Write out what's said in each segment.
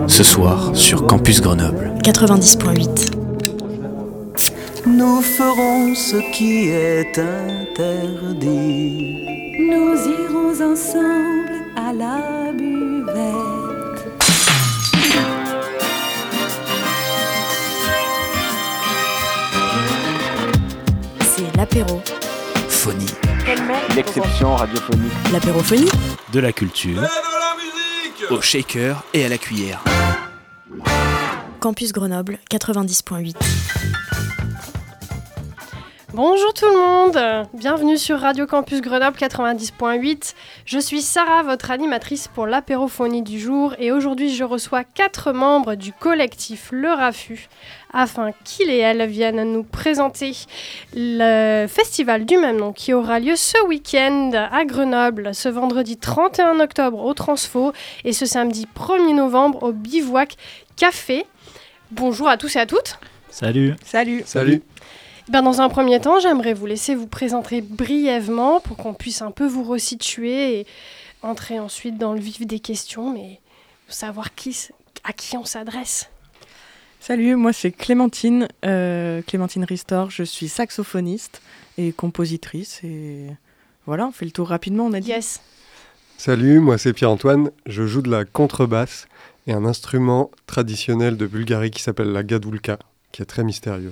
ce soir sur Campus Grenoble 90.8. Nous ferons ce qui est interdit. Nous irons ensemble à la buvette. C'est l'apéro. Phonie. L'exception radiophonique. L'apérophonie. De la culture. Au shaker et à la cuillère. Campus Grenoble 90.8. Bonjour tout le monde, bienvenue sur Radio Campus Grenoble 90.8. Je suis Sarah, votre animatrice pour l'apérophonie du jour, et aujourd'hui je reçois 4 membres du collectif Le Raffut afin qu'ils et elles viennent nous présenter le festival du même nom qui aura lieu ce week-end à Grenoble, ce vendredi 31 octobre au Transfo et ce samedi 1er novembre au Bivouac Café. Bonjour à tous et à toutes. Salut. Dans un premier temps, j'aimerais vous laisser vous présenter brièvement pour qu'on puisse un peu vous resituer et entrer ensuite dans le vif des questions, mais savoir à qui on s'adresse. Salut, moi c'est Clémentine, Clémentine Ristor, je suis saxophoniste et compositrice et voilà, on fait le tour rapidement, on a dit. Yes. Salut, moi c'est Pierre-Antoine, je joue de la contrebasse et un instrument traditionnel de Bulgarie qui s'appelle la gadoulka, qui est très mystérieux.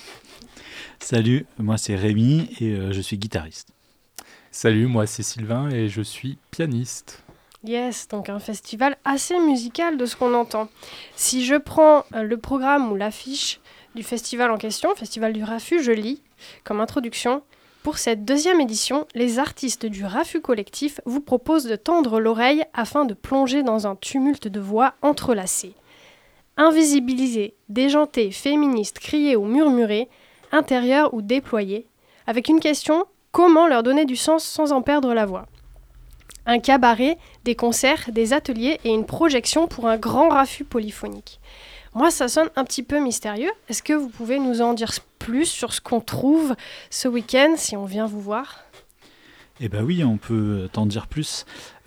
Salut, moi c'est Rémi et je suis guitariste. Salut, moi c'est Sylvain et je suis pianiste. Yes, donc un festival assez musical de ce qu'on entend. Si je prends le programme ou l'affiche du festival en question, Festival du Raffut, je lis comme introduction. Pour cette 2e édition, les artistes du Raffut Collectif vous proposent de tendre l'oreille afin de plonger dans un tumulte de voix entrelacées. Invisibilisées, déjantées, féministes, criées ou murmurées, intérieures ou déployées, avec une question, comment leur donner du sens sans en perdre la voix ? Un cabaret, des concerts, des ateliers et une projection pour un grand raffut polyphonique. Moi, ça sonne un petit peu mystérieux. Est-ce que vous pouvez nous en dire plus sur ce qu'on trouve ce week-end si on vient vous voir ? Eh bien oui, on peut t'en dire plus.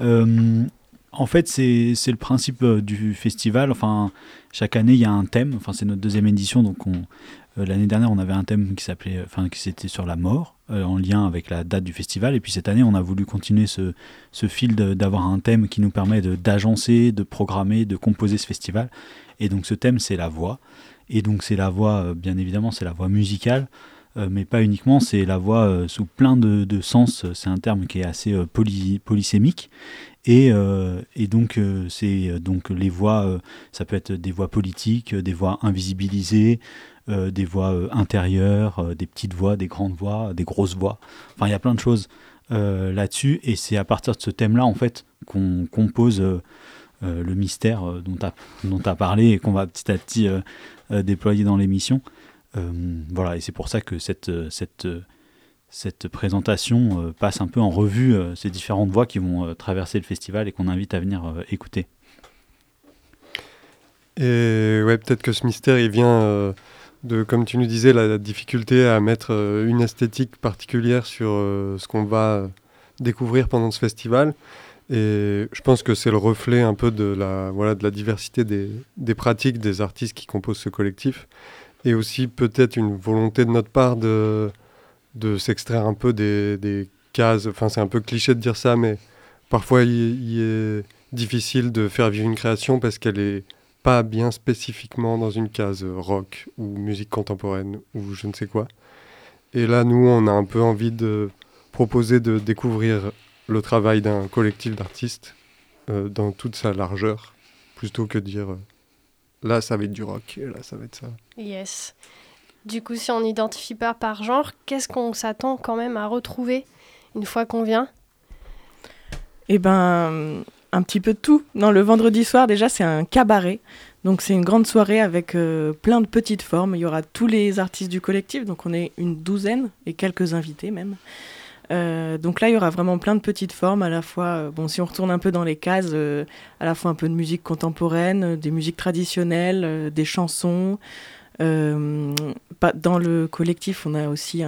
En fait, c'est le principe du festival. Enfin, chaque année, il y a un thème. Enfin, c'est notre 2e édition, donc l'année dernière, on avait un thème qui c'était sur la mort, en lien avec la date du festival. Et puis cette année, on a voulu continuer ce fil d'avoir un thème qui nous permet d'agencer, de programmer, de composer ce festival. Et donc ce thème, c'est la voix. Et donc c'est la voix, bien évidemment, c'est la voix musicale, mais pas uniquement, c'est la voix sous plein de sens. C'est un terme qui est assez polysémique. Et donc c'est donc les voix, ça peut être des voix politiques, des voix invisibilisées, des voix intérieures, des petites voix, des grandes voix, des grosses voix. Enfin, il y a plein de choses là-dessus, et c'est à partir de ce thème-là en fait qu'on compose le mystère dont tu as parlé et qu'on va petit à petit déployer dans l'émission. Voilà, et c'est pour ça que cette présentation passe un peu en revue ces différentes voix qui vont traverser le festival et qu'on invite à venir écouter. Et ouais, peut-être que ce mystère, il vient de, comme tu nous disais, la difficulté à mettre une esthétique particulière sur ce qu'on va découvrir pendant ce festival. Et je pense que c'est le reflet un peu de la diversité des pratiques des artistes qui composent ce collectif. Et aussi peut-être une volonté de notre part de s'extraire un peu des cases. Enfin, c'est un peu cliché de dire ça, mais parfois il est difficile de faire vivre une création parce qu'elle est pas bien spécifiquement dans une case rock ou musique contemporaine ou je ne sais quoi. Et là, nous, on a un peu envie de proposer de découvrir le travail d'un collectif d'artistes dans toute sa largeur, plutôt que de dire là, ça va être du rock, et là, ça va être ça. Yes. Du coup, si on n'identifie pas par genre, qu'est-ce qu'on s'attend quand même à retrouver une fois qu'on vient ? Eh ben, un petit peu de tout. Non, le vendredi soir, déjà, c'est un cabaret. Donc, c'est une grande soirée avec plein de petites formes. Il y aura tous les artistes du collectif. Donc, on est une 12aine et quelques invités même. Donc là, il y aura vraiment plein de petites formes. À la fois, si on retourne un peu dans les cases, à la fois un peu de musique contemporaine, des musiques traditionnelles, des chansons. Dans le collectif, on a aussi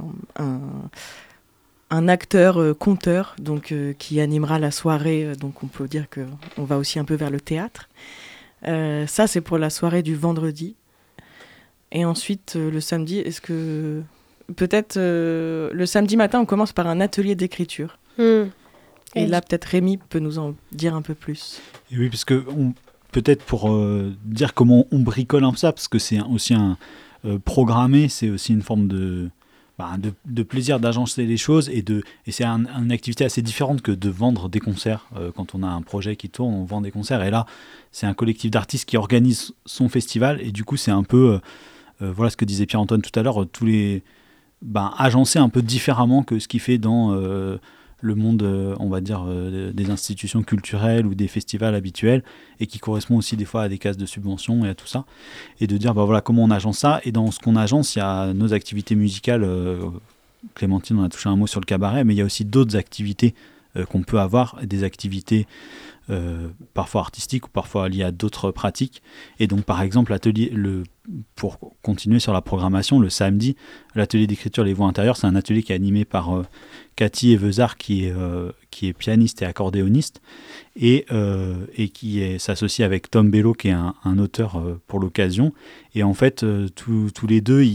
un acteur conteur donc, qui animera la soirée. Donc on peut dire qu'on va aussi un peu vers le théâtre. Ça, c'est pour la soirée du vendredi. Et ensuite, le samedi, est-ce que... Peut-être le samedi matin, on commence par un atelier d'écriture. Et là, peut-être Rémi peut nous en dire un peu plus. Et oui, parce que peut-être pour dire comment on bricole un peu ça, parce que c'est aussi programmer, c'est aussi une forme de plaisir d'agencer les choses, et c'est une activité assez différente que de vendre des concerts. Quand on a un projet qui tourne, on vend des concerts, et là, c'est un collectif d'artistes qui organise son festival, et du coup, c'est un peu, voilà ce que disait Pierre-Antoine tout à l'heure, agencer un peu différemment que ce qu'il fait dans le monde, on va dire, des institutions culturelles ou des festivals habituels, et qui correspond aussi des fois à des cases de subvention et à tout ça, et de dire voilà comment on agence ça. Et dans ce qu'on agence, il y a nos activités musicales, Clémentine on a touché un mot sur le cabaret, mais il y a aussi d'autres activités qu'on peut avoir, des activités parfois artistiques ou parfois liées à d'autres pratiques. Et donc par exemple pour continuer sur la programmation, le samedi, l'atelier d'écriture Les Voix intérieures, c'est un atelier qui est animé par Cathy Evezard, qui est pianiste et accordéoniste, et qui s'associe avec Tom Bello, qui est un auteur pour l'occasion. Et en fait, tous les deux,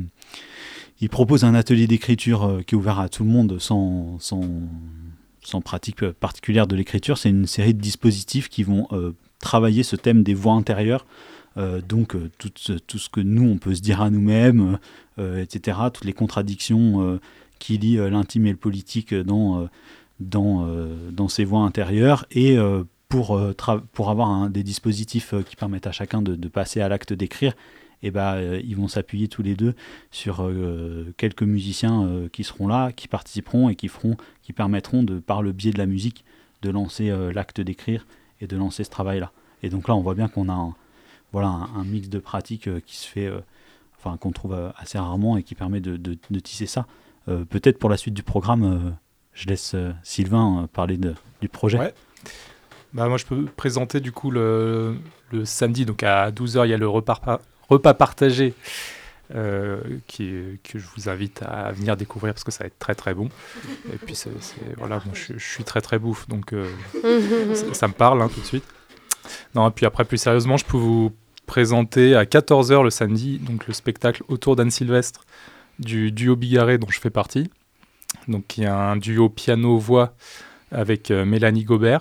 ils proposent un atelier d'écriture qui est ouvert à tout le monde sans pratique particulière de l'écriture. C'est une série de dispositifs qui vont travailler ce thème des voix intérieures, donc tout ce que nous, on peut se dire à nous-mêmes, etc., toutes les contradictions qui lient l'intime et le politique dans ces voix intérieures, et pour avoir des dispositifs qui permettent à chacun de passer à l'acte d'écrire, et ils vont s'appuyer tous les deux sur quelques musiciens qui seront là, qui participeront et qui permettront par le biais de la musique de lancer l'acte d'écrire et de lancer ce travail-là. Et donc là, on voit bien qu'on a un mix de pratiques qui se fait, qu'on trouve assez rarement, et qui permet de tisser ça. Peut-être pour la suite du programme, je laisse Sylvain parler du projet. Ouais. Moi, je peux présenter du coup le samedi, donc à 12h, il y a le repas partagé que je vous invite à venir découvrir, parce que ça va être très très bon. Et puis moi, je suis très très bouffe, donc ça me parle tout de suite. Non, et puis après, plus sérieusement, je peux vous présenter à 14h le samedi, donc le spectacle autour d'Anne Sylvestre du duo Bigarré dont je fais partie. Donc il y a un duo piano-voix avec Mélanie Gobert,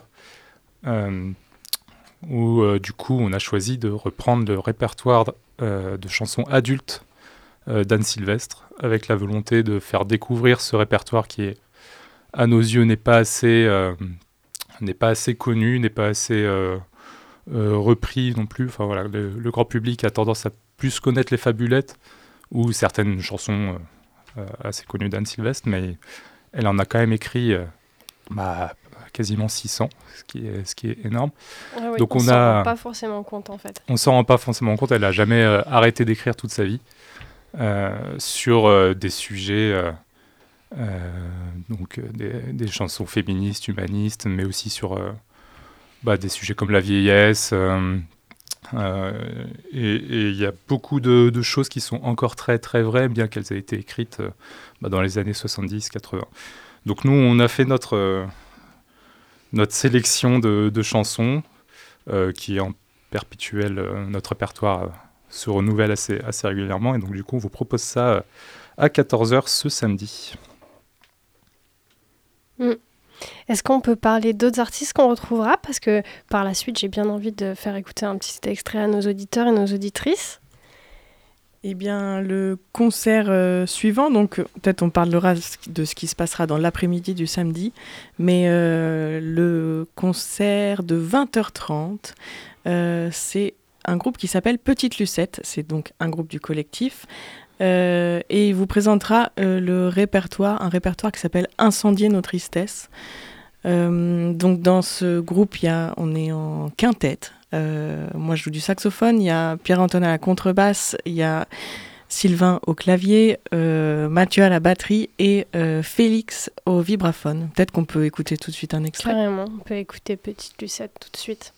où du coup on a choisi de reprendre le répertoire de chansons adultes d'Anne Sylvestre, avec la volonté de faire découvrir ce répertoire qui est, à nos yeux, n'est pas assez connu, n'est pas assez repris non plus. Enfin voilà, le grand public a tendance à plus connaître les fabulettes ou certaines chansons assez connues d'Anne Sylvestre, mais elle en a quand même écrit quasiment 600, ce qui est énorme. Ah oui, donc on s'en rend pas forcément compte en fait. On s'en rend pas forcément compte, elle n'a jamais arrêté d'écrire toute sa vie sur des sujets, donc des chansons féministes, humanistes, mais aussi sur des sujets comme la vieillesse. Et il y a beaucoup de choses qui sont encore très très vraies, bien qu'elles aient été écrites dans les années 70-80. Donc nous, on a fait notre sélection de chansons qui est en perpétuel. Notre répertoire se renouvelle assez régulièrement, et donc du coup on vous propose ça à 14h ce samedi. Est-ce qu'on peut parler d'autres artistes qu'on retrouvera ? Parce que par la suite, j'ai bien envie de faire écouter un petit extrait à nos auditeurs et nos auditrices. Eh bien, le concert suivant, donc peut-être on parlera de ce qui se passera dans l'après-midi du samedi, mais le concert de 20h30, c'est un groupe qui s'appelle Petite Lucette, c'est donc un groupe du collectif, et il vous présentera un répertoire qui s'appelle Incendier nos tristesses. Donc dans ce groupe, on est en quintette. Moi je joue du saxophone, il y a Pierre-Antoine à la contrebasse, il y a Sylvain au clavier, Mathieu à la batterie et Félix au vibraphone. Peut-être qu'on peut écouter tout de suite un extrait. Carrément, on peut écouter Petite Lucette tout de suite.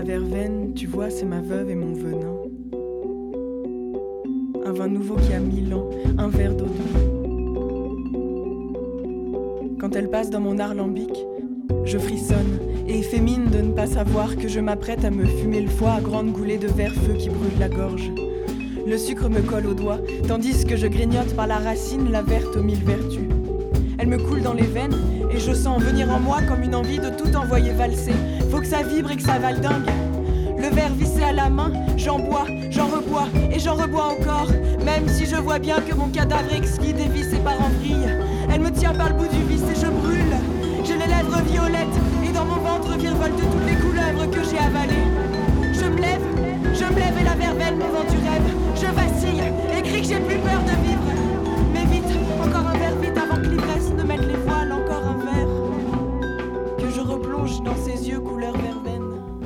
verveine, tu vois, c'est ma veuve et mon venin. Un vin nouveau qui a 1000 ans, un verre d'eau douce. Quand elle passe dans mon alambic, je frissonne et fais mine de ne pas savoir que je m'apprête à me fumer le foie à grandes goulées de verre-feu qui brûlent la gorge. Le sucre me colle aux doigts, tandis que je grignote par la racine la verte aux 1000 vertus. Elle me coule dans les veines et je sens venir en moi comme une envie de tout envoyer valser. Faut que ça vibre et que ça vale dingue. Le verre vissé à la main, j'en bois, j'en rebois et j'en rebois encore. Même si je vois bien que mon cadavre exquis dévissé part en vrille. Elle me tient par le bout du vice et je brûle. J'ai les lèvres violettes et dans mon ventre virevoltent toutes les couleuvres que j'ai avalées. Je me lève et la verveine me vend du rêve. Je vacille et crie que j'ai plus peur de vivre. Mais vite, encore un verre vite avant que l'ivresse ne mette les voiles. Encore un verre que je replonge dans ses yeux couleur verveine.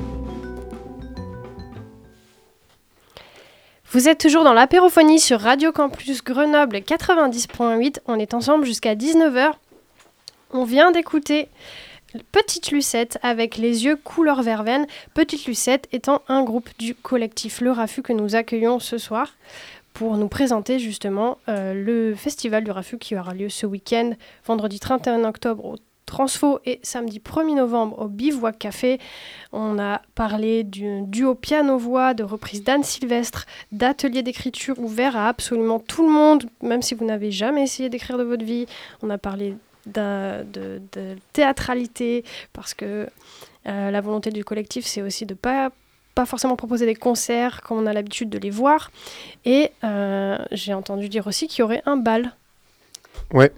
Vous êtes toujours dans l'apérophonie sur Radio Campus Grenoble 90.8. On est ensemble jusqu'à 19h. On vient d'écouter Petite Lucette avec les yeux couleur verveine. Petite Lucette étant un groupe du collectif Le Raffut que nous accueillons ce soir pour nous présenter justement le festival du Raffut qui aura lieu ce week-end, vendredi 31 octobre au Transfo et samedi 1er novembre au Bivouac Café. On a parlé du duo piano-voix, de reprise d'Anne Sylvestre, d'ateliers d'écriture ouverts à absolument tout le monde, même si vous n'avez jamais essayé d'écrire de votre vie. On a parlé de théâtralité, parce que la volonté du collectif, c'est aussi de pas forcément proposer des concerts comme on a l'habitude de les voir. Et j'ai entendu dire aussi qu'il y aurait un bal. Ouais,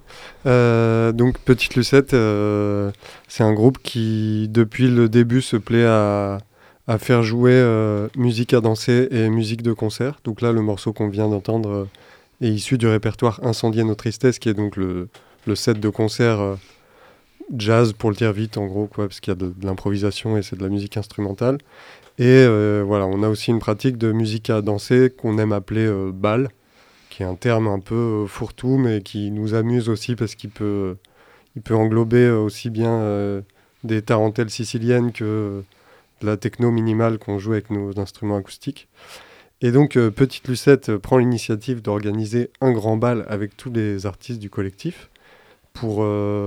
donc Petite Lucette, c'est un groupe qui, depuis le début, se plaît à faire jouer musique à danser et musique de concert. Donc là, le morceau qu'on vient d'entendre est issu du répertoire Incendier nos tristesses, qui est donc le set de concert jazz, pour le dire vite, en gros, quoi, parce qu'il y a de l'improvisation et c'est de la musique instrumentale. Et voilà, on a aussi une pratique de musique à danser qu'on aime appeler bal, qui est un terme un peu fourre-tout, mais qui nous amuse aussi parce qu'il peut englober aussi bien des tarentelles siciliennes que de la techno minimale qu'on joue avec nos instruments acoustiques. Et donc, Petite Lucette prend l'initiative d'organiser un grand bal avec tous les artistes du collectif pour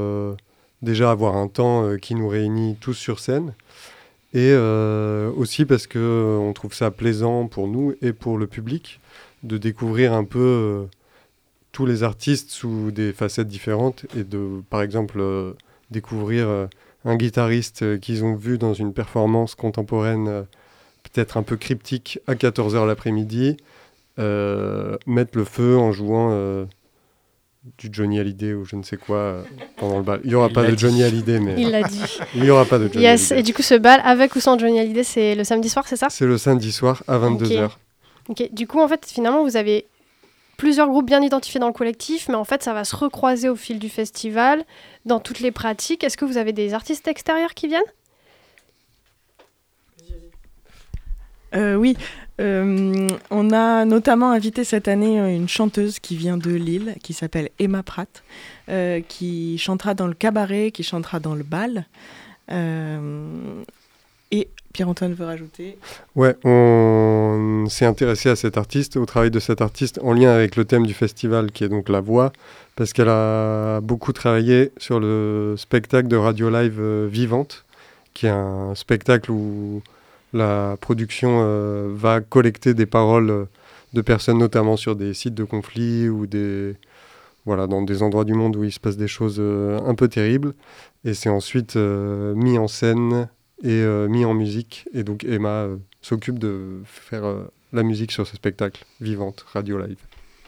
déjà avoir un temps qui nous réunit tous sur scène. Et aussi parce qu'on trouve ça plaisant pour nous et pour le public de découvrir un peu tous les artistes sous des facettes différentes et de, par exemple, découvrir un guitariste qu'ils ont vu dans une performance contemporaine peut-être un peu cryptique à 14h l'après-midi, mettre le feu en jouant du Johnny Hallyday ou je ne sais quoi pendant le bal. Il n'y aura pas de Johnny Hallyday, mais... Il l'a dit. Il n'y aura pas de Johnny Hallyday. Et du coup, ce bal, avec ou sans Johnny Hallyday, c'est le samedi soir, c'est ça ? C'est le samedi soir à 22h. Ok, du coup, en fait, finalement, vous avez plusieurs groupes bien identifiés dans le collectif, mais en fait, ça va se recroiser au fil du festival, dans toutes les pratiques. Est-ce que vous avez des artistes extérieurs qui viennent ? Oui, on a notamment invité cette année une chanteuse qui vient de Lille, qui s'appelle Emma Pratt, qui chantera dans le cabaret, qui chantera dans le bal. Et Pierre-Antoine veut rajouter. Ouais, on s'est intéressé à cet artiste, au travail de cet artiste, en lien avec le thème du festival, qui est donc la voix, parce qu'elle a beaucoup travaillé sur le spectacle de Radio Live Vivante, qui est un spectacle où la production va collecter des paroles de personnes, notamment sur des sites de conflits ou dans des endroits du monde où il se passe des choses un peu terribles. Et c'est ensuite mis en scène et mis en musique. Et donc Emma s'occupe de faire la musique sur ce spectacle Vivante, Radio Live.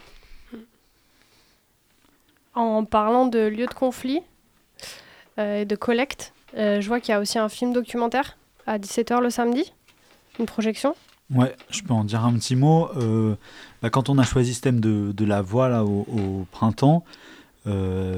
En parlant de lieux de conflit et de collecte, je vois qu'il y a aussi un film documentaire à 17h le samedi, une projection. Ouais, je peux en dire un petit mot. Quand on a choisi ce thème de la voix là, au printemps, il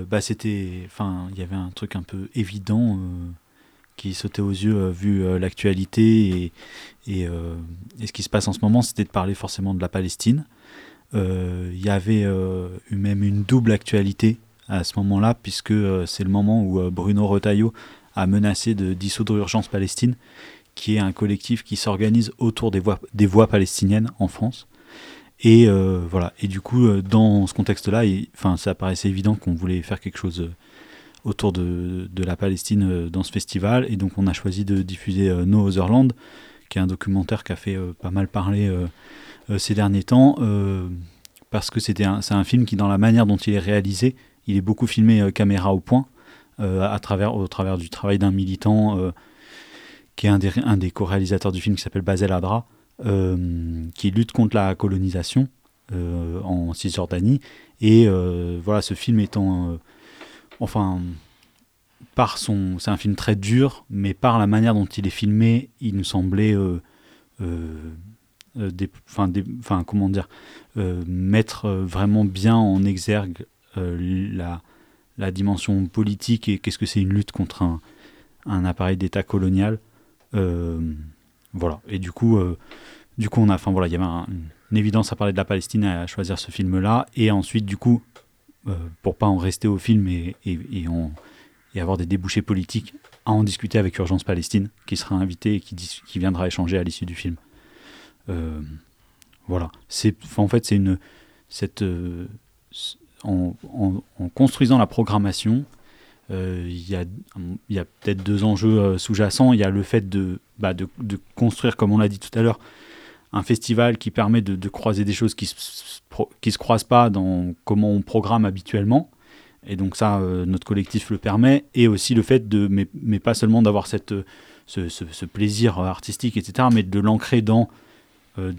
y avait un truc un peu évident qui sautait aux yeux vu l'actualité et ce qui se passe en ce moment, c'était de parler forcément de la Palestine. Il y avait même une double actualité à ce moment-là, puisque c'est le moment où Bruno Retailleau a menacé de dissoudre Urgence Palestine, qui est un collectif qui s'organise autour des voix palestiniennes en France. Et voilà. Et du coup, dans ce contexte-là, ça paraissait évident qu'on voulait faire quelque chose autour de la Palestine dans ce festival. Et donc, on a choisi de diffuser No Other Land, qui est un documentaire qui a fait pas mal parler ces derniers temps, parce que c'est un film qui, dans la manière dont il est réalisé, il est beaucoup filmé caméra au point, au travers du travail d'un militant qui est un des co-réalisateurs du film, qui s'appelle Basel Adra, qui lutte contre la colonisation en Cisjordanie. Et voilà, ce film étant... c'est un film très dur, mais par la manière dont il est filmé, il nous semblait mettre vraiment bien en exergue la dimension politique et qu'est-ce que c'est une lutte contre un appareil d'État colonial. Voilà. Et du coup, il y avait une évidence à parler de la Palestine et à choisir ce film-là. Et ensuite, du coup, pour pas en rester au film et avoir des débouchés politiques, à en discuter avec Urgence Palestine, qui sera invité et qui viendra échanger à l'issue du film. Voilà. En construisant la programmation, il y a peut-être 2 enjeux sous-jacents. Il y a le fait de construire, comme on l'a dit tout à l'heure, un festival qui permet de croiser des choses qui se croisent pas dans comment on programme habituellement. Et donc ça, notre collectif le permet. Et aussi le fait mais pas seulement d'avoir ce plaisir artistique, etc., mais de l'ancrer dans le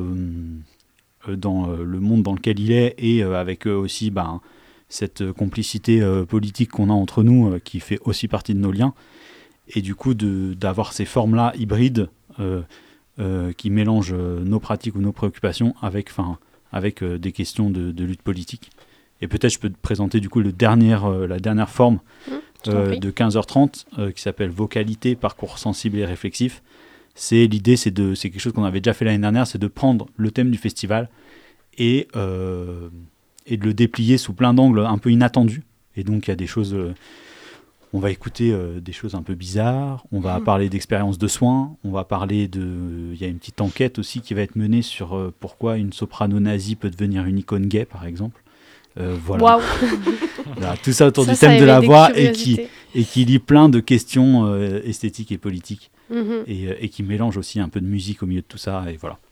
monde dans lequel il est, et avec aussi cette complicité politique qu'on a entre nous, qui fait aussi partie de nos liens. Et du coup, d'avoir ces formes-là hybrides qui mélangent nos pratiques ou nos préoccupations avec des questions de lutte politique. Et peut-être je peux te présenter du coup la dernière forme de 15h30 qui s'appelle Vocalité, parcours sensible et réflexif. L'idée, c'est quelque chose qu'on avait déjà fait l'année dernière, c'est de prendre le thème du festival et de le déplier sous plein d'angles un peu inattendus. Et donc il y a des choses... on va écouter des choses un peu bizarres, on va parler d'expériences de soins, on va parler il y a une petite enquête aussi qui va être menée sur pourquoi une soprano nazie peut devenir une icône gay, par exemple. Voilà. Waouh. Voilà, tout ça autour du thème de la voix et qui lie plein de questions esthétiques et politiques, et qui mélange aussi un peu de musique au milieu de tout ça, et voilà.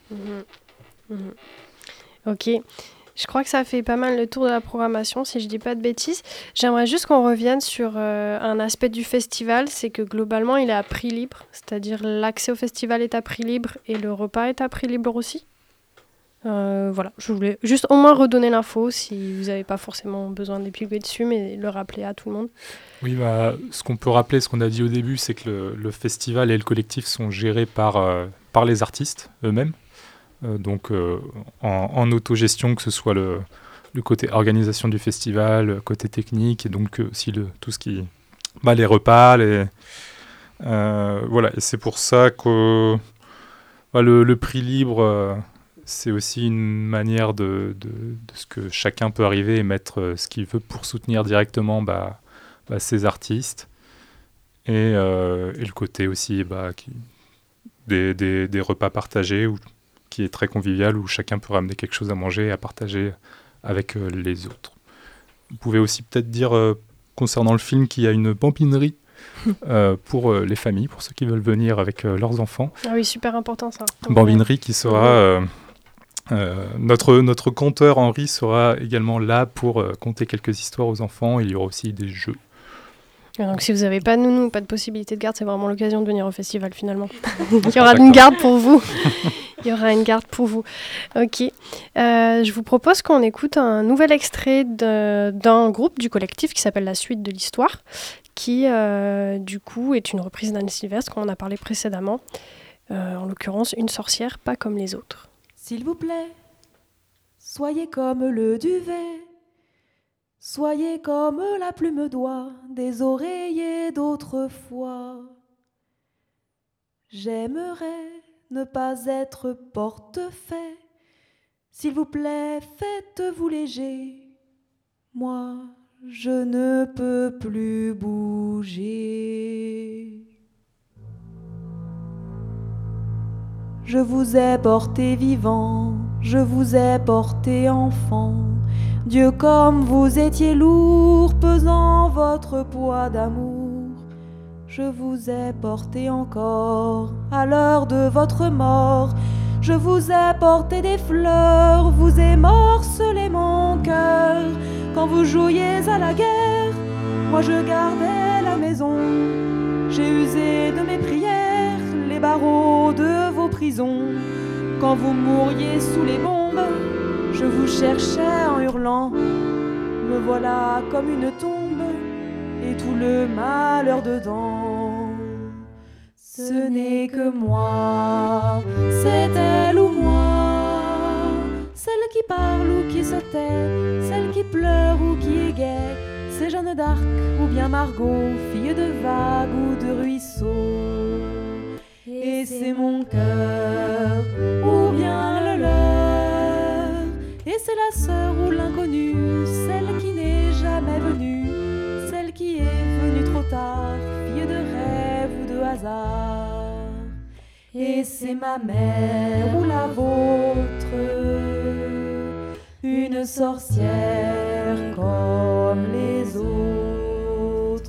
Ok. Je crois que ça fait pas mal le tour de la programmation, si je dis pas de bêtises. J'aimerais juste qu'on revienne sur un aspect du festival, c'est que globalement, il est à prix libre, c'est-à-dire l'accès au festival est à prix libre et le repas est à prix libre aussi. Voilà, je voulais juste au moins redonner l'info, si vous n'avez pas forcément besoin d'épiloguer dessus, mais le rappeler à tout le monde. Oui, ce qu'on peut rappeler, ce qu'on a dit au début, c'est que le festival et le collectif sont gérés par les artistes eux-mêmes. Donc en autogestion, que ce soit le côté organisation du festival, le côté technique, et donc aussi tout ce qui... les repas, voilà, et c'est pour ça que le prix libre... c'est aussi une manière de ce que chacun peut arriver et mettre ce qu'il veut pour soutenir directement ces artistes. Et le côté aussi des repas partagés, qui est très convivial, où chacun peut ramener quelque chose à manger et à partager avec les autres. Vous pouvez aussi peut-être dire, concernant le film, qu'il y a une bambinerie pour les familles, pour ceux qui veulent venir avec leurs enfants. Ah oui, super important ça. Bambinerie qui sera... notre conteur Henri sera également là pour conter quelques histoires aux enfants. Il y aura aussi des jeux. Donc si vous n'avez pas de nounou, pas de possibilité de garde, c'est vraiment l'occasion de venir au festival finalement. Il y aura une garde pour vous. Il y aura une garde pour vous. Ok. Je vous propose qu'on écoute un nouvel extrait d'un groupe du collectif qui s'appelle La Suite de l'Histoire, qui du coup est une reprise d'Anne Sylvestre, qu'on en a parlé précédemment. En l'occurrence, Une sorcière pas comme les autres. S'il vous plaît, soyez comme le duvet, soyez comme la plume d'oie des oreillers d'autrefois. J'aimerais ne pas être portefaix, s'il vous plaît, faites-vous léger, moi je ne peux plus bouger. Je vous ai porté vivant, je vous ai porté enfant. Dieu, comme vous étiez lourd, pesant votre poids d'amour. Je vous ai porté encore à l'heure de votre mort. Je vous ai porté des fleurs, vous ai morcelé mon cœur. Quand vous jouiez à la guerre, moi je gardais la maison. J'ai usé de mes prières les barreaux de vos prisons. Quand vous mouriez sous les bombes, je vous cherchais en hurlant. Me voilà comme une tombe et tout le malheur dedans. Ce n'est que moi, c'est elle ou moi, celle qui parle ou qui se tait, celle qui pleure ou qui est gaie. C'est Jeanne d'Arc ou bien Margot, fille de vagues ou de ruisseaux. Et c'est mon cœur ou bien le leur. Et c'est la sœur ou l'inconnue, celle qui n'est jamais venue, celle qui est venue trop tard, fille de rêve ou de hasard. Et c'est ma mère ou la vôtre, une sorcière comme les autres.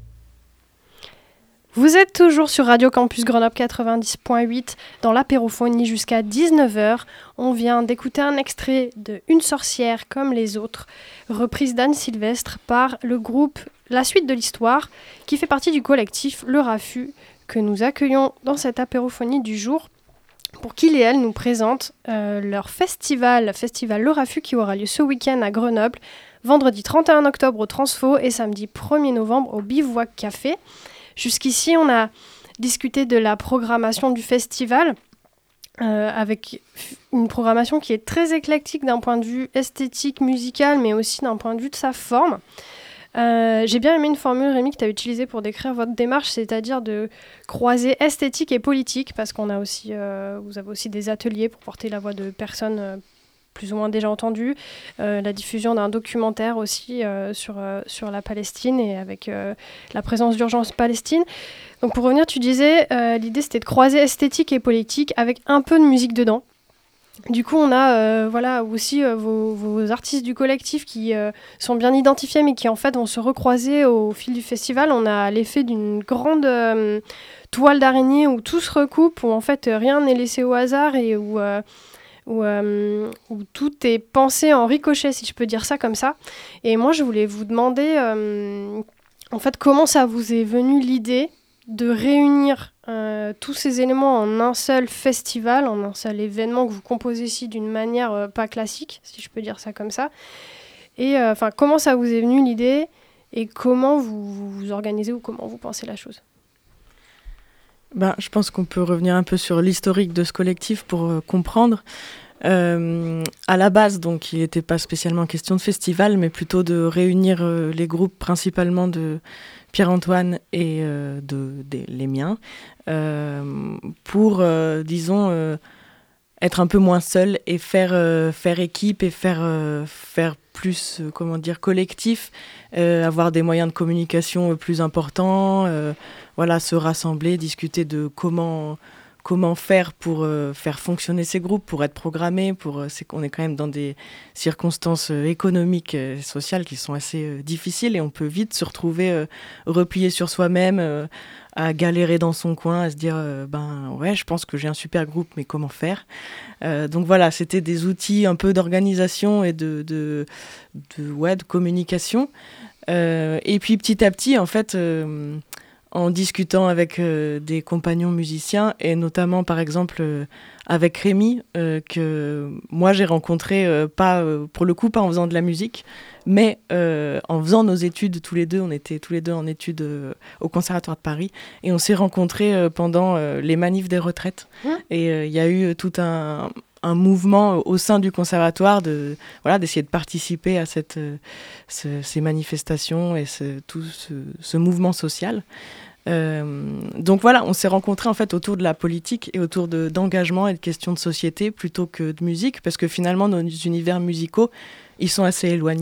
Vous êtes toujours sur Radio Campus Grenoble 90.8 dans l'apérophonie jusqu'à 19h. On vient d'écouter un extrait de Une sorcière comme les autres, reprise d'Anne Sylvestre par le groupe La Suite de l'Histoire, qui fait partie du collectif Le Raffut, que nous accueillons dans cette apérophonie du jour, pour qu'il et elle nous présentent leur festival Le Raffut, qui aura lieu ce week-end à Grenoble, vendredi 31 octobre au Transfo et samedi 1er novembre au Bivouac Café. Jusqu'ici, on a discuté de la programmation du festival, avec une programmation qui est très éclectique d'un point de vue esthétique, musical, mais aussi d'un point de vue de sa forme. J'ai bien aimé une formule, Rémi, que tu as utilisée pour décrire votre démarche, c'est-à-dire de croiser esthétique et politique, parce qu'on a aussi, vous avez aussi des ateliers pour porter la voix de personnes plus ou moins déjà entendues, la diffusion d'un documentaire aussi sur la Palestine et avec la présence d'Urgence Palestine. Donc pour revenir, tu disais, l'idée c'était de croiser esthétique et politique avec un peu de musique dedans. Du coup, on a aussi vos artistes du collectif qui sont bien identifiés, mais qui en fait vont se recroiser au fil du festival. On a l'effet d'une grande toile d'araignée où tout se recoupe, où en fait rien n'est laissé au hasard et où tout est pensé en ricochet, si je peux dire ça comme ça. Et moi, je voulais vous demander, en fait, comment ça vous est venu l'idée de réunir tous ces éléments en un seul festival, en un seul événement que vous composez ici d'une manière pas classique, si je peux dire ça comme ça. Et comment ça vous est venu l'idée et comment vous vous organisez ou comment vous pensez la chose? Je pense qu'on peut revenir un peu sur l'historique de ce collectif pour comprendre. À la base, donc, il n'était pas spécialement question de festival, mais plutôt de réunir les groupes principalement de Pierre-Antoine et les miens pour, disons, être un peu moins seul et faire équipe et faire plus, collectif, avoir des moyens de communication plus importants, se rassembler, discuter de comment faire pour faire fonctionner ces groupes, pour être programmés, on est quand même dans des circonstances économiques et sociales qui sont assez difficiles et on peut vite se retrouver replié sur soi-même, à galérer dans son coin, à se dire je pense que j'ai un super groupe, mais comment faire? Donc voilà, c'était des outils un peu d'organisation et de communication. Et puis petit à petit, en fait, en discutant avec des compagnons musiciens, et notamment par exemple avec Rémi, que moi j'ai rencontré, pour le coup pas en faisant de la musique, mais en faisant nos études tous les deux. On était tous les deux en études au Conservatoire de Paris, et on s'est rencontrés pendant les manifs des retraites. Et il y a eu tout un mouvement au sein du conservatoire d'essayer de participer à ces manifestations et tout ce mouvement social. Donc voilà, on s'est rencontrés en fait autour de la politique et autour d'engagement et de questions de société plutôt que de musique, parce que finalement nos univers musicaux, ils sont assez éloignés.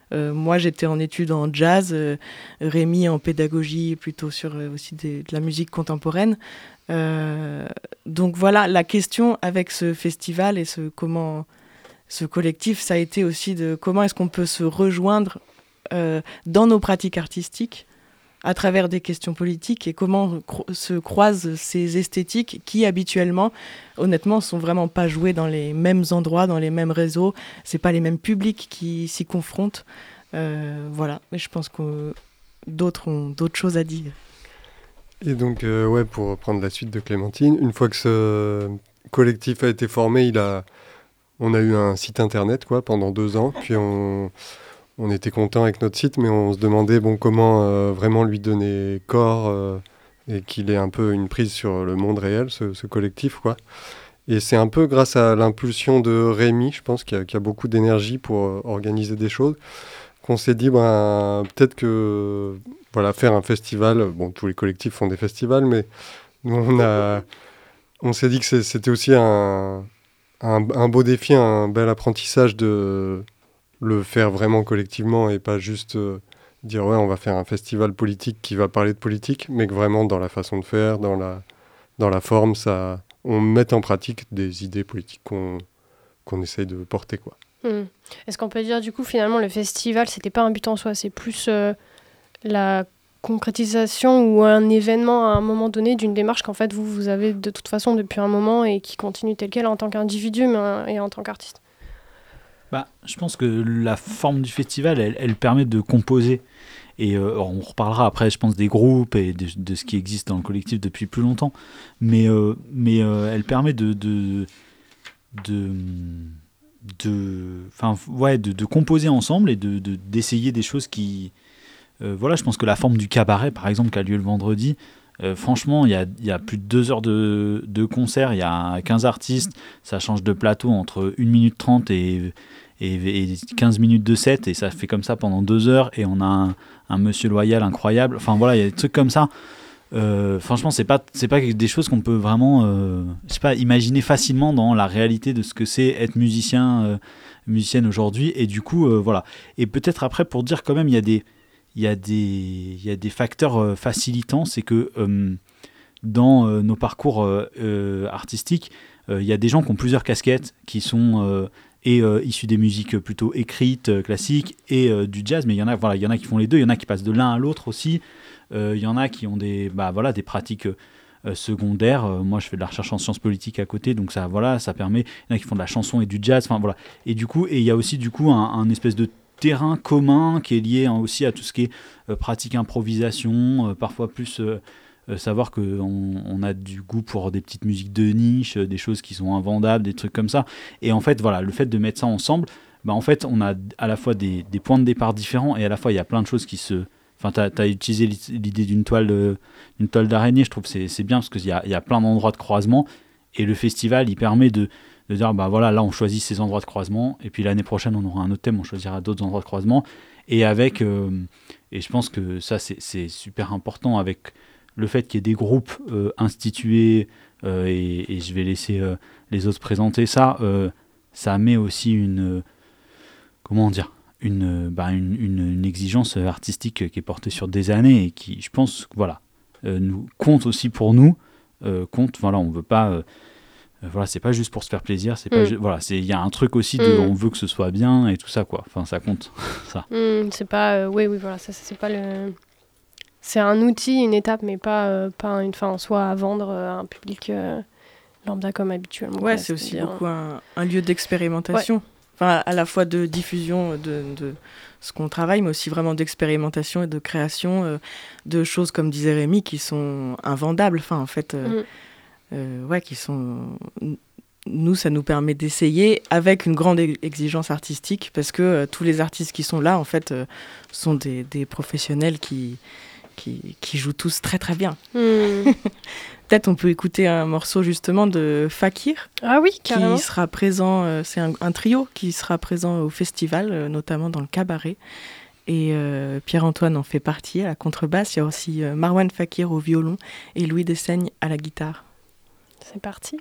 Moi, j'étais en études en jazz, Rémi en pédagogie, plutôt sur aussi de la musique contemporaine. Donc voilà, la question avec ce festival et ce collectif, ça a été aussi de comment est-ce qu'on peut se rejoindre dans nos pratiques artistiques à travers des questions politiques et comment se croisent ces esthétiques qui habituellement, honnêtement, sont vraiment pas jouées dans les mêmes endroits, dans les mêmes réseaux. C'est pas les mêmes publics qui s'y confrontent. Voilà, mais je pense que d'autres ont d'autres choses à dire. Et donc, pour reprendre la suite de Clémentine, une fois que ce collectif a été formé, on a eu un site internet pendant 2 ans, puis on était content avec notre site, mais on se demandait comment vraiment lui donner corps et qu'il ait un peu une prise sur le monde réel, ce collectif, Et c'est un peu grâce à l'impulsion de Rémi, je pense, qui a beaucoup d'énergie pour organiser des choses, qu'on s'est dit, peut-être que faire un festival, tous les collectifs font des festivals, mais nous, on s'est dit que c'était aussi un beau défi, un bel apprentissage de le faire vraiment collectivement et pas juste dire on va faire un festival politique qui va parler de politique, mais que vraiment dans la façon de faire, dans la forme, on met en pratique des idées politiques qu'on essaye de porter, Est-ce qu'on peut dire du coup finalement le festival c'était pas un but en soi, c'est plus la concrétisation ou un événement à un moment donné d'une démarche qu'en fait vous avez de toute façon depuis un moment et qui continue telle quelle en tant qu'individu et en tant qu'artiste? Je pense que la forme du festival, elle permet de composer. Et on reparlera après, je pense, des groupes et de ce qui existe dans le collectif depuis plus longtemps. Mais elle permet de composer ensemble et d'essayer des choses qui... je pense que la forme du cabaret, par exemple, qui a lieu le vendredi, franchement, il y a plus de 2 heures de concert, il y a 15 artistes, ça change de plateau entre 1 minute 30 et 15 minutes de set, et ça fait comme ça pendant 2 heures, et on a un monsieur loyal incroyable. Enfin voilà, il y a des trucs comme ça. Franchement, c'est pas des choses qu'on peut vraiment imaginer facilement dans la réalité de ce que c'est être musicienne aujourd'hui. Et du coup, voilà. Et peut-être après, pour dire quand même, il y a des facteurs facilitants, c'est que dans nos parcours artistiques, il y a des gens qui ont plusieurs casquettes, qui sont issus des musiques plutôt écrites, classiques, et du jazz, mais il y en a qui font les deux, il y en a qui passent de l'un à l'autre aussi, il y en a qui ont des pratiques secondaires. Moi je fais de la recherche en sciences politiques à côté, donc ça permet, il y en a qui font de la chanson et du jazz, et il y a aussi du coup un espèce de terrain commun qui est lié aussi à tout ce qui est pratique improvisation, parfois plus savoir qu'on a du goût pour des petites musiques de niche, des choses qui sont invendables, des trucs comme ça. Et en fait, le fait de mettre ça ensemble, en fait, on a à la fois des points de départ différents, et à la fois, il y a plein de choses qui se... Enfin, t'as utilisé l'idée d'une toile d'araignée, je trouve que c'est bien, parce qu'il y a plein d'endroits de croisement, et le festival, il permet de dire, là, on choisit ces endroits de croisement, et puis l'année prochaine, on aura un autre thème, on choisira d'autres endroits de croisement, et et je pense que ça, c'est super important, avec le fait qu'il y ait des groupes institués, et je vais laisser les autres présenter ça, ça met aussi une exigence artistique qui est portée sur des années, et qui, je pense, nous compte aussi pour nous, on veut pas... c'est pas juste pour se faire plaisir, c'est pas il y a un truc aussi de on veut que ce soit bien et tout ça, enfin ça compte. Ça. C'est pas ça c'est pas le... C'est un outil, une étape, mais pas une fin en soi à vendre à un public lambda comme habituellement. Ouais, c'est aussi beaucoup un lieu d'expérimentation. Ouais. Enfin, à la fois de diffusion de ce qu'on travaille, mais aussi vraiment d'expérimentation et de création de choses, comme disait Rémi, qui sont invendables. Enfin, en fait, qui sont... Nous, ça nous permet d'essayer avec une grande exigence artistique, parce que tous les artistes qui sont là, en fait, sont des professionnels qui jouent tous très très bien. Peut-être on peut écouter un morceau justement de Fakir. Ah oui, carrément. Qui sera présent, c'est un trio qui sera présent au festival, notamment dans le cabaret. Et Pierre-Antoine en fait partie à la contrebasse. Il y a aussi Marwan Fakir au violon et Louis Dessaigne à la guitare. C'est parti.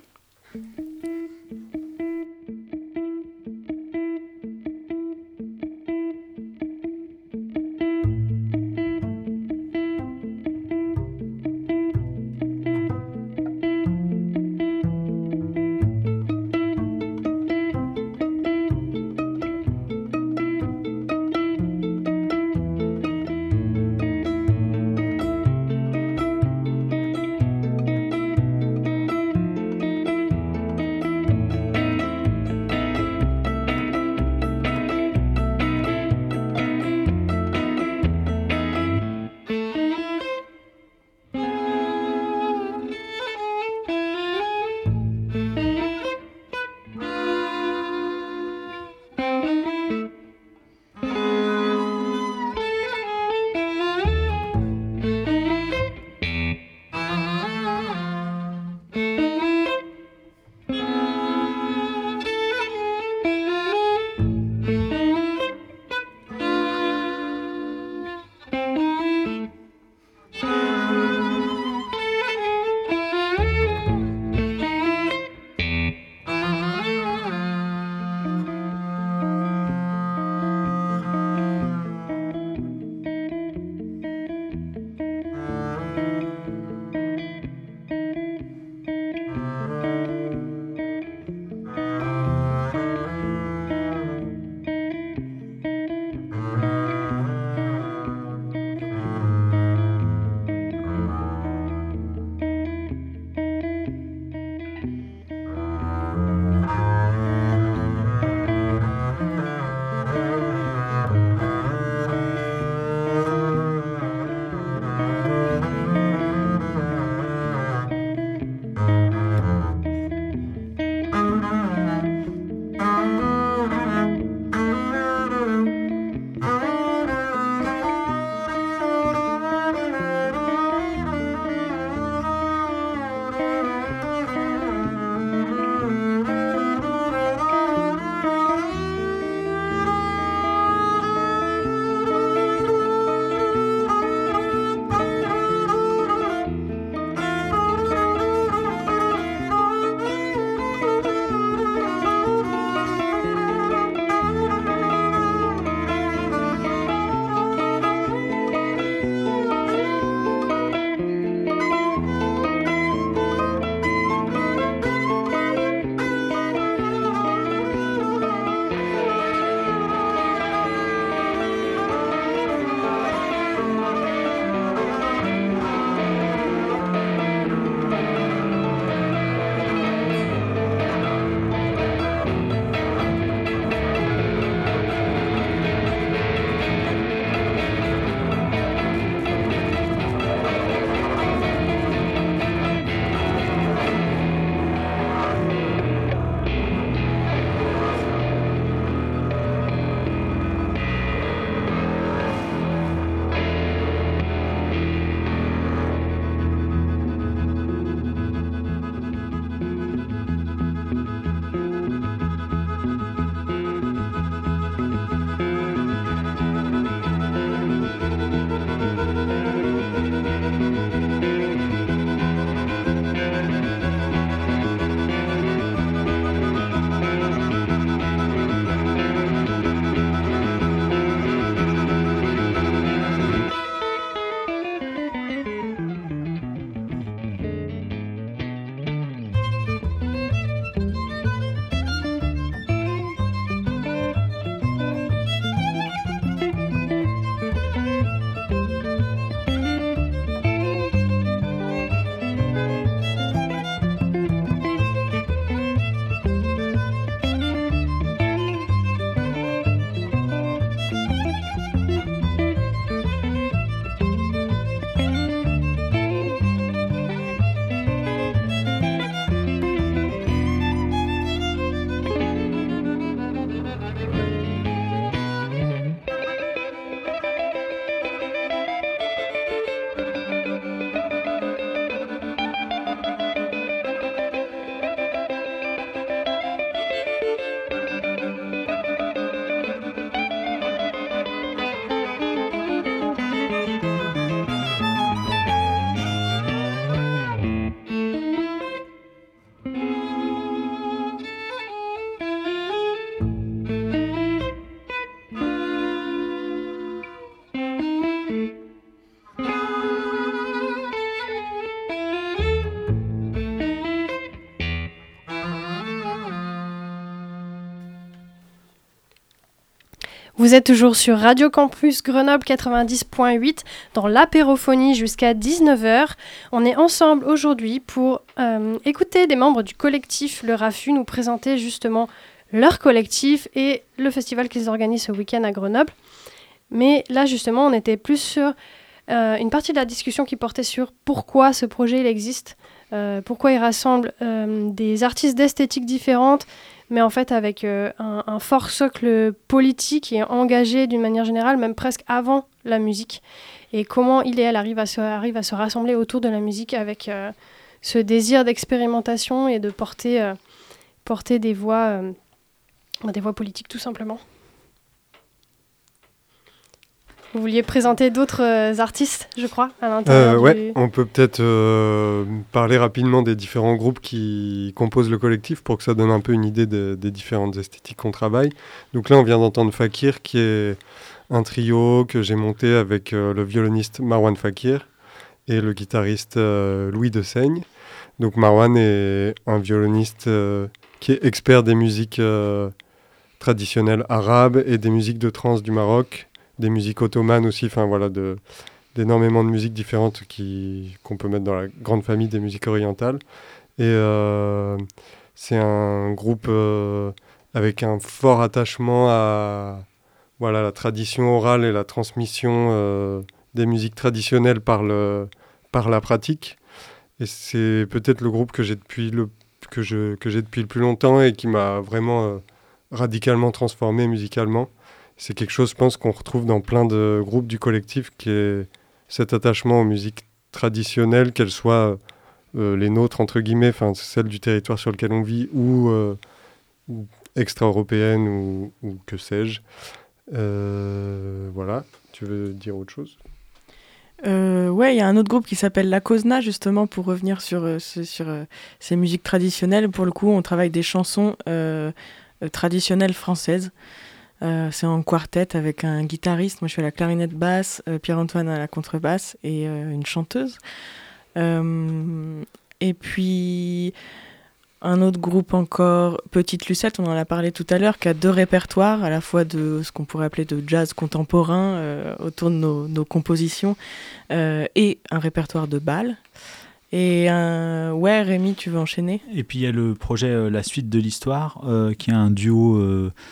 Vous êtes toujours sur Radio Campus Grenoble 90.8 dans l'apérophonie jusqu'à 19h. On est ensemble aujourd'hui pour écouter des membres du collectif Le Raffut nous présenter justement leur collectif et le festival qu'ils organisent ce week-end à Grenoble. Mais là justement on était plus sur une partie de la discussion qui portait sur pourquoi ce projet il existe, pourquoi il rassemble des artistes d'esthétiques différentes, mais en fait avec un fort socle politique et engagé d'une manière générale, même presque avant la musique. Et comment il et elle arrivent à se rassembler autour de la musique avec ce désir d'expérimentation et de porter des voix politiques tout simplement. Vous vouliez présenter d'autres artistes, je crois, à l'intérieur Ouais, on peut peut-être parler rapidement des différents groupes qui composent le collectif pour que ça donne un peu une idée des différentes esthétiques qu'on travaille. Donc là, on vient d'entendre Fakir, qui est un trio que j'ai monté avec le violoniste Marwan Fakir et le guitariste Louis de Seigne. Donc Marwan est un violoniste qui est expert des musiques traditionnelles arabes et des musiques de trance du Maroc, des musiques ottomanes aussi, enfin voilà, d'énormément de musiques différentes qu'on peut mettre dans la grande famille des musiques orientales. Et c'est un groupe avec un fort attachement à la tradition orale et la transmission des musiques traditionnelles par la pratique. Et c'est peut-être le groupe que j'ai depuis le plus longtemps et qui m'a vraiment radicalement transformé musicalement. C'est quelque chose, je pense, qu'on retrouve dans plein de groupes du collectif, qui est cet attachement aux musiques traditionnelles, qu'elles soient les nôtres, entre guillemets, enfin celles du territoire sur lequel on vit, ou extra-européennes, ou que sais-je. Voilà, tu veux dire autre chose ? Ouais, il y a un autre groupe qui s'appelle La Cosna, justement, pour revenir sur ces musiques traditionnelles. Pour le coup, on travaille des chansons traditionnelles françaises. C'est en quartet avec un guitariste, moi je fais la clarinette basse, Pierre-Antoine à la contrebasse et une chanteuse. Et puis un autre groupe encore, Petite Lucette, on en a parlé tout à l'heure, qui a 2 répertoires, à la fois de ce qu'on pourrait appeler de jazz contemporain autour de nos compositions et un répertoire de bal. Et ouais, Rémi, tu veux enchaîner ? Et puis il y a le projet La Suite de l'Histoire, qui est un duo...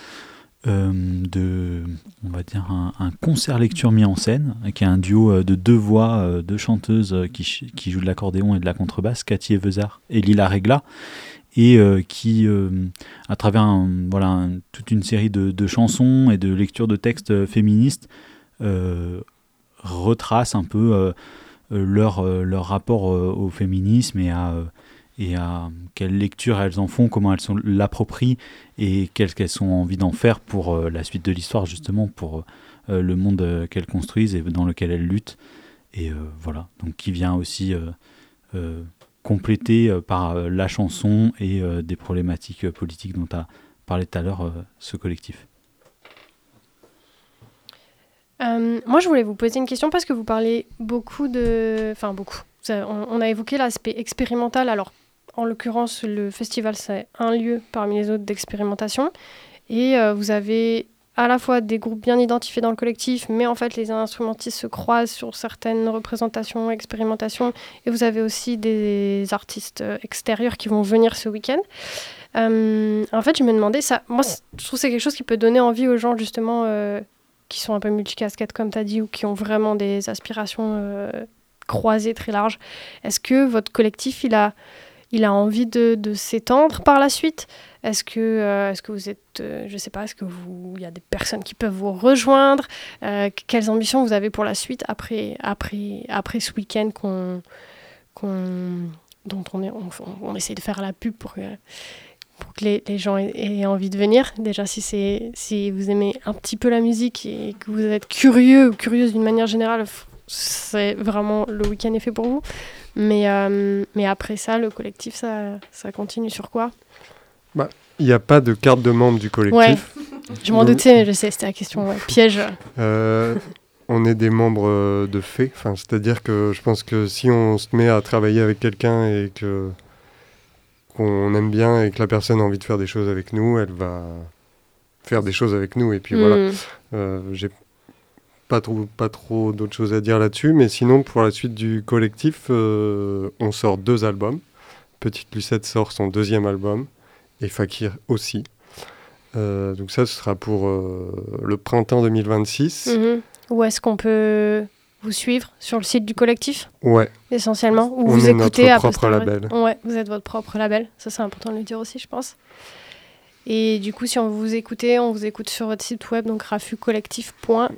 on va dire un concert lecture mis en scène, qui est un duo de 2 voix, 2 chanteuses qui jouent de l'accordéon et de la contrebasse, Cathy Evezard et Lila Regla, et qui, à travers toute une série de chansons et de lectures de textes féministes, retracent un peu leur rapport au féminisme et à quelle lecture elles en font, comment elles l'approprient et qu'elles ont envie d'en faire pour la suite de l'histoire, justement, pour le monde qu'elles construisent et dans lequel elles luttent. Et voilà, donc qui vient aussi compléter par la chanson et des problématiques politiques dont a parlé tout à l'heure ce collectif. Moi, je voulais vous poser une question parce que vous parlez beaucoup de... Enfin, beaucoup. On a évoqué l'aspect expérimental. Alors, en l'occurrence, le festival, c'est un lieu parmi les autres d'expérimentation. Et vous avez à la fois des groupes bien identifiés dans le collectif, mais en fait, les instrumentistes se croisent sur certaines représentations, expérimentations. Et vous avez aussi des artistes extérieurs qui vont venir ce week-end. En fait, je me demandais, moi, je trouve que c'est quelque chose qui peut donner envie aux gens, justement, qui sont un peu multicasquettes, comme tu as dit, ou qui ont vraiment des aspirations croisées très larges. Est-ce que votre collectif, il a envie de s'étendre par la suite ? Est-ce que vous êtes, je sais pas, il y a des personnes qui peuvent vous rejoindre ? Quelles ambitions vous avez pour la suite après ce week-end dont on essaie de faire la pub pour que les gens aient envie de venir. Déjà, si vous aimez un petit peu la musique et que vous êtes curieux ou curieuse d'une manière générale, c'est vraiment, le week-end est fait pour vous. Mais après ça, le collectif, ça continue sur quoi ? Il n'y a pas de carte de membre du collectif. Ouais, je m'en doutais, mais je sais, c'était la question, piège. On est des membres de fait, c'est-à-dire que je pense que si on se met à travailler avec quelqu'un et qu'on aime bien et que la personne a envie de faire des choses avec nous, elle va faire des choses avec nous. Et puis voilà, j'ai pas trop d'autres choses à dire là-dessus. Mais sinon, pour la suite du collectif, on sort 2 albums. Petite Lucette sort son 2e album et Fakir aussi. Donc ça, ce sera pour le printemps 2026. Où est-ce qu'on peut vous suivre? Sur le site du collectif? Ouais. Essentiellement. Où on vous est écoutez notre propre label. Ouais, vous êtes votre propre label. Ça, c'est important de le dire aussi, je pense. Et du coup, si on vous écoute sur votre site web, donc rafucollectif.fr.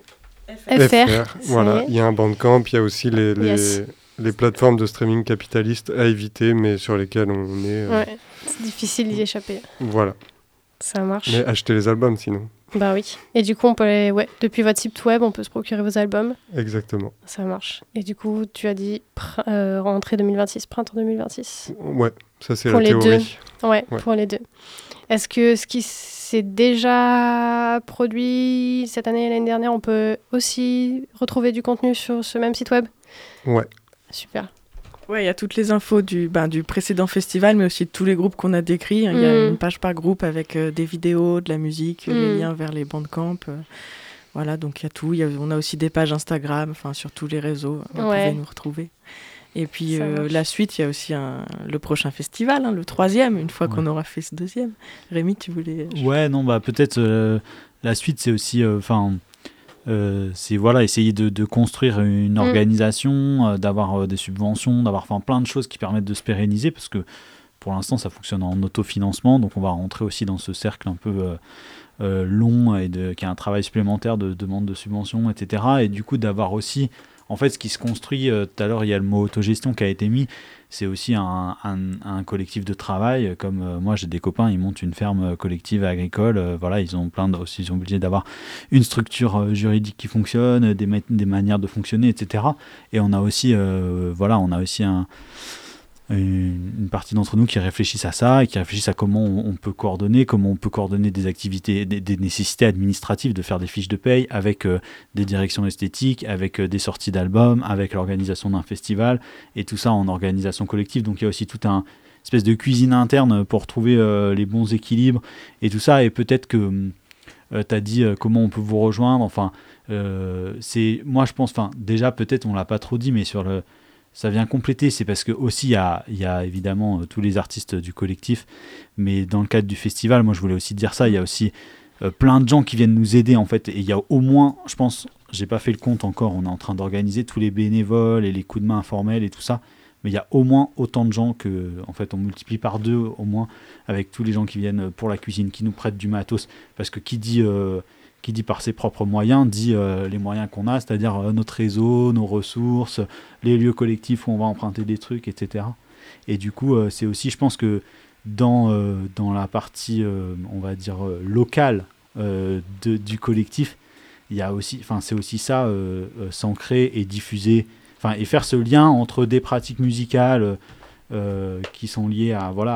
Voilà, il y a un Bandcamp, il y a aussi les plateformes de streaming capitalistes à éviter, mais sur lesquelles on est... Ouais, c'est difficile d'y échapper. Voilà. Ça marche. Mais achetez les albums, sinon. Bah oui. Et du coup, on peut depuis votre site web, on peut se procurer vos albums. Exactement. Ça marche. Et du coup, tu as dit rentrée 2026, printemps 2026. Ouais, ça c'est la théorie. Ouais, pour les 2. Est-ce que ce qui s'est déjà produit cette année et l'année dernière, on peut aussi retrouver du contenu sur ce même site web? Ouais. Super. Ouais, il y a toutes les infos du précédent festival, mais aussi de tous les groupes qu'on a décrits. Il y a une page par groupe avec des vidéos, de la musique, les liens vers les bandcamps. Voilà, donc il y a tout. On a aussi des pages Instagram, sur tous les réseaux. Vous pouvez nous retrouver. Et puis la suite, il y a aussi le prochain festival, le 3e, une fois qu'on aura fait ce 2e. Rémi, tu voulais... Ouais, non, peut-être la suite, c'est aussi... c'est essayer de construire une organisation, d'avoir des subventions, d'avoir plein de choses qui permettent de se pérenniser, parce que pour l'instant ça fonctionne en autofinancement, donc on va rentrer aussi dans ce cercle un peu long et qui a un travail supplémentaire de demande de subventions, etc. Et du coup d'avoir aussi, en fait, ce qui se construit, tout à l'heure il y a le mot autogestion qui a été mis, c'est aussi un collectif de travail. Comme moi j'ai des copains, ils montent une ferme collective agricole, ils ont ils sont obligés d'avoir une structure juridique qui fonctionne, des manières de fonctionner, etc. Et on a aussi une partie d'entre nous qui réfléchissent à ça et qui réfléchissent à comment on peut coordonner des activités, des nécessités administratives de faire des fiches de paye avec des directions esthétiques, avec des sorties d'albums, avec l'organisation d'un festival, et tout ça en organisation collective. Donc il y a aussi toute une espèce de cuisine interne pour trouver les bons équilibres et tout ça. Et peut-être que tu as dit comment on peut vous rejoindre. Moi je pense, déjà peut-être on l'a pas trop dit, mais ça vient compléter, c'est parce que aussi il y a évidemment tous les artistes du collectif, mais dans le cadre du festival, moi je voulais aussi dire ça, il y a aussi plein de gens qui viennent nous aider en fait, et il y a au moins, je pense, j'ai pas fait le compte encore, on est en train d'organiser tous les bénévoles et les coups de main informels et tout ça, mais il y a au moins autant de gens que, en fait, on multiplie par 2 au moins avec tous les gens qui viennent pour la cuisine, qui nous prêtent du matos, parce que qui dit par ses propres moyens, dit les moyens qu'on a, c'est-à-dire notre réseau, nos ressources, les lieux collectifs où on va emprunter des trucs, etc. Et du coup, c'est aussi, je pense que dans la partie, on va dire, locale du collectif, il y a aussi, c'est aussi ça, s'ancrer et diffuser, et faire ce lien entre des pratiques musicales qui sont liées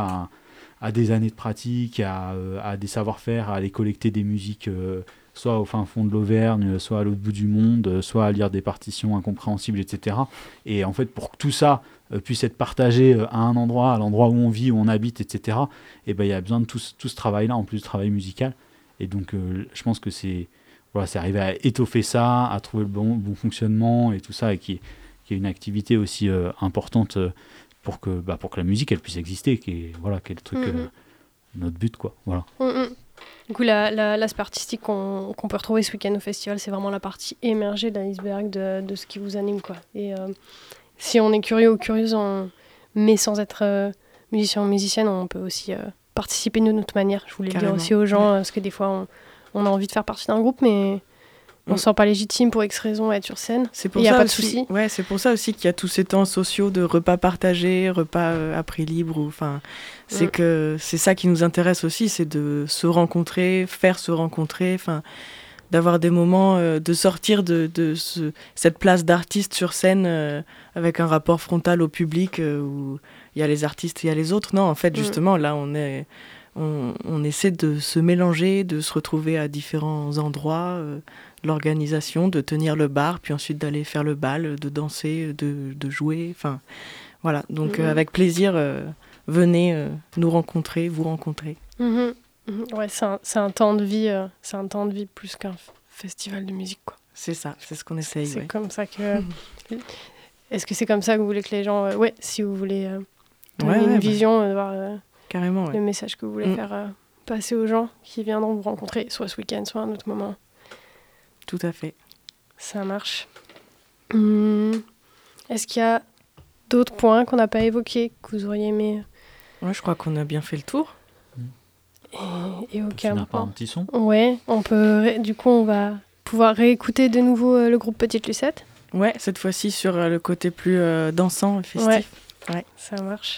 à des années de pratique, à des savoir-faire, à aller collecter des musiques soit au fin fond de l'Auvergne, soit à l'autre bout du monde, soit à lire des partitions incompréhensibles, etc. Et en fait, pour que tout ça puisse être partagé à l'endroit où on vit, où on habite, etc., il y a besoin de tout ce travail-là, en plus du travail musical. Et donc, je pense que c'est arriver à étoffer ça, à trouver le bon fonctionnement et tout ça, et qui est une activité aussi importante pour que la musique, elle puisse exister, qui est le truc, notre but, quoi. Voilà. Du coup, l'aspect artistique qu'on peut retrouver ce week-end au festival, c'est vraiment la partie émergée de l'iceberg de ce qui vous anime, quoi. Et si on est curieux ou curieuse, mais sans être musicien ou musicienne, on peut aussi participer de notre manière. Je voulais le dire aussi aux gens, parce que des fois, on a envie de faire partie d'un groupe, mais on ne se sent pas légitime pour X raison à être sur scène. Il n'y a pas de souci. Ouais, c'est pour ça aussi qu'il y a tous ces temps sociaux de repas partagés, repas à prix libre. C'est que c'est ça qui nous intéresse aussi, c'est de se rencontrer, faire se rencontrer, d'avoir des moments, de sortir de cette place d'artiste sur scène avec un rapport frontal au public où il y a les artistes et il y a les autres. Non, en fait, justement, là, on essaie de se mélanger, de se retrouver à différents endroits, l'organisation, de tenir le bar, puis ensuite d'aller faire le bal, de danser, de jouer. Voilà, donc avec plaisir, venez nous rencontrer, vous rencontrer. Ouais, c'est un temps de vie, c'est un temps de vie plus qu'un festival de musique, quoi. C'est ça, c'est ce qu'on essaye. C'est comme ça que. Est-ce que c'est comme ça que vous voulez que les gens, si vous voulez donner une vision, voir carrément, le message que vous voulez faire passer aux gens qui viendront vous rencontrer, soit ce week-end, soit à un autre moment. Tout à fait. Ça marche. Est-ce qu'il y a d'autres points qu'on n'a pas évoqués, que vous auriez aimé je crois qu'on a bien fait le tour. Et aucun par un petit son. Ouais, on peut. Du coup, on va pouvoir réécouter de nouveau le groupe Petite Lucette. Ouais, cette fois-ci sur le côté plus dansant et festif. Ouais, ça marche.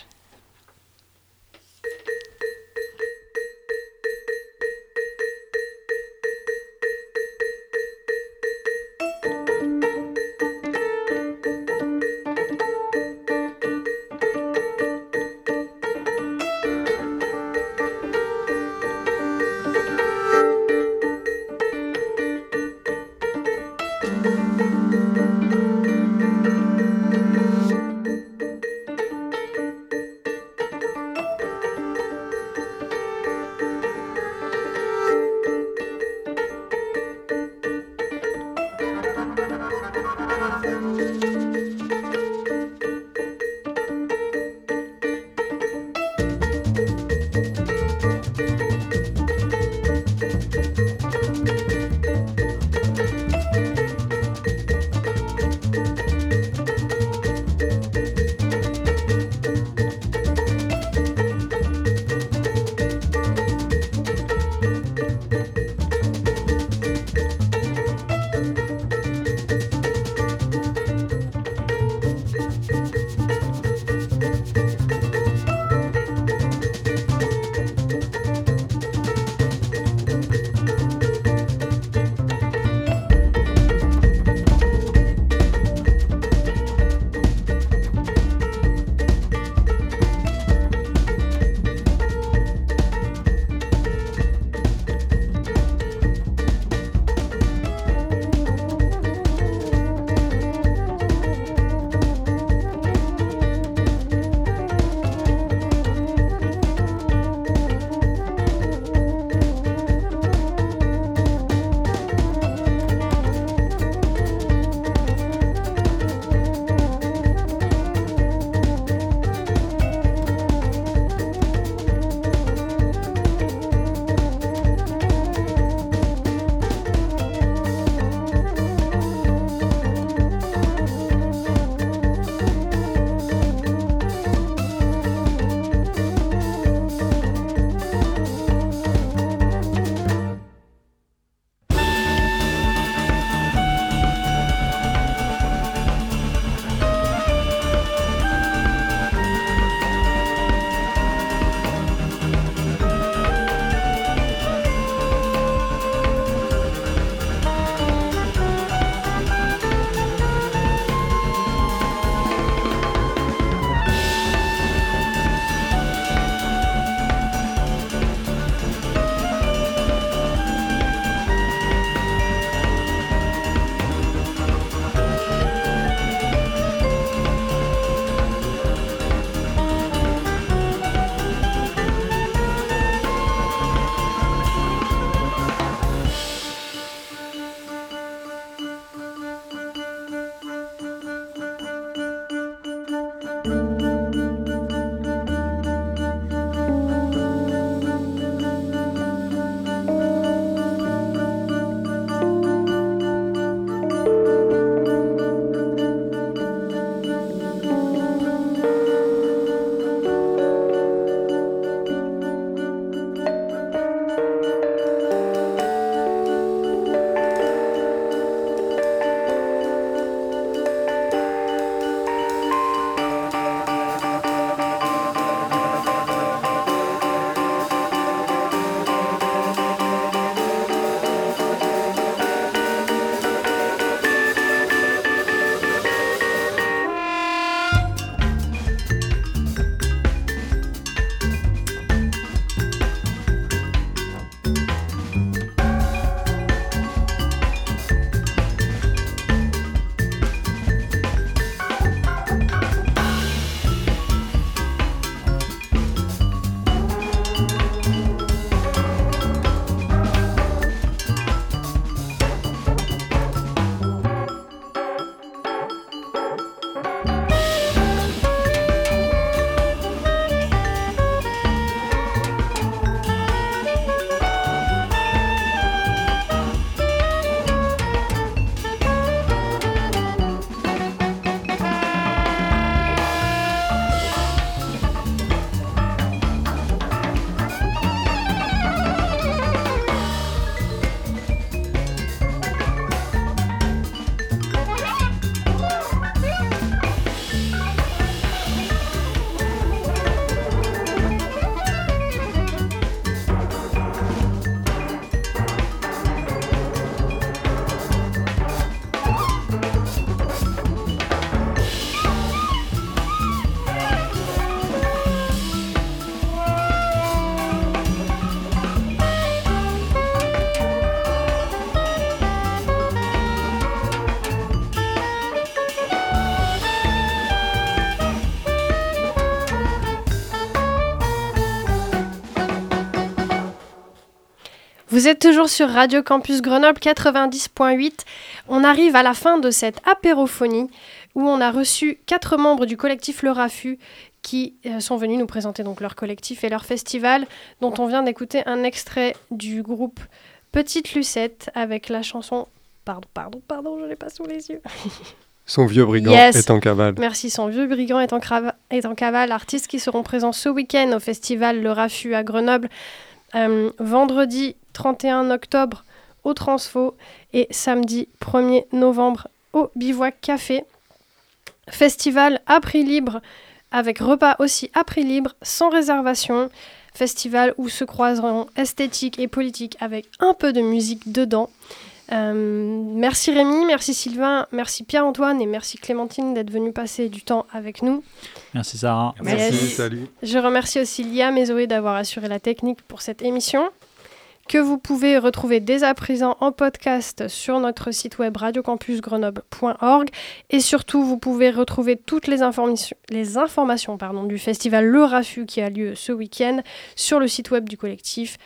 Vous êtes toujours sur Radio Campus Grenoble 90.8. On arrive à la fin de cette apérophonie où on a reçu 4 membres du collectif Le Raffut qui sont venus nous présenter donc leur collectif et leur festival, dont on vient d'écouter un extrait du groupe Petite Lucette avec la chanson... Pardon, je l'ai pas sous les yeux. Son vieux brigand est en cavale. Merci, Son vieux brigand est en cavale. Artistes qui seront présents ce week-end au festival Le Raffut à Grenoble, vendredi 31 octobre au Transfo et samedi 1er novembre au Bivouac Café. Festival à prix libre, avec repas aussi à prix libre, sans réservation. Festival où se croiseront esthétique et politique avec un peu de musique dedans. Merci Rémi, merci Sylvain, merci Pierre-Antoine et merci Clémentine d'être venus passer du temps avec nous. Merci Sarah. Merci, salut. Je remercie aussi Liam et Zoé d'avoir assuré la technique pour cette émission, que vous pouvez retrouver dès à présent en podcast sur notre site web radiocampusgrenoble.org et surtout vous pouvez retrouver toutes les informations du festival Le Raffut qui a lieu ce week-end sur le site web du collectif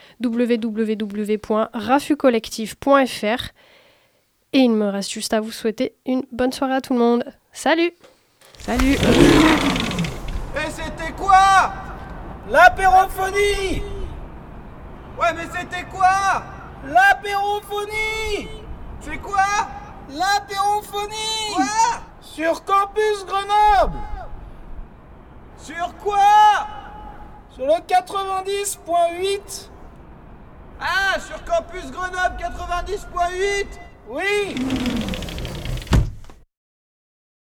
www.raffutcollectif.fr. Et il me reste juste à vous souhaiter une bonne soirée à tout le monde. Salut! Salut. Et c'était quoi? L'apérophonie! Ouais, mais c'était quoi? L'apérophonie! C'est quoi? L'apérophonie! Quoi? Sur Campus Grenoble! Sur quoi? Sur le 90.8. Ah, sur Campus Grenoble 90.8? Oui!